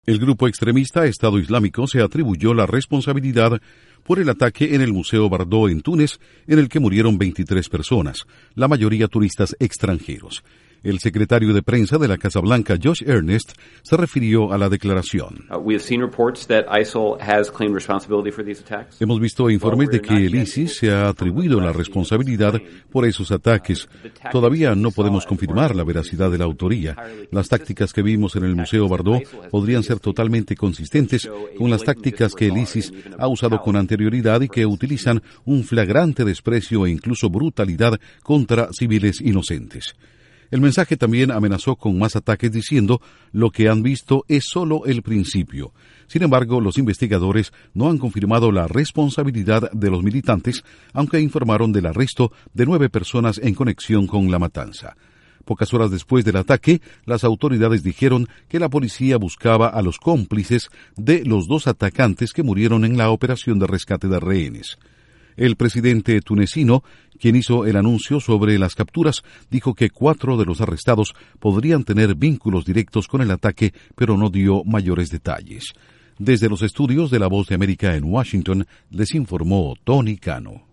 El grupo extremista Estado Islámico se atribuyó la responsabilidad por el ataque en el Museo Bardo en Túnez, en el que murieron 23 personas, la mayoría turistas extranjeros. El secretario de prensa de la Casa Blanca, Josh Earnest, se refirió a la declaración. Hemos visto informes de que el ISIS se ha atribuido la responsabilidad por esos ataques. Todavía no podemos confirmar la veracidad de la autoría. Las tácticas que vimos en el Museo Bardo podrían ser totalmente consistentes con las tácticas que el ISIS ha usado con anterioridad y que utilizan un flagrante desprecio e incluso brutalidad contra civiles inocentes. El mensaje también amenazó con más ataques diciendo lo que han visto es solo el principio. Sin embargo, los investigadores no han confirmado la responsabilidad de los militantes, aunque informaron del arresto de 9 personas en conexión con la matanza. Pocas horas después del ataque, las autoridades dijeron que la policía buscaba a los cómplices de los 2 atacantes que murieron en la operación de rescate de rehenes. El presidente tunecino, quien hizo el anuncio sobre las capturas, dijo que 4 de los arrestados podrían tener vínculos directos con el ataque, pero no dio mayores detalles. Desde los estudios de La Voz de América en Washington, les informó Tony Cano.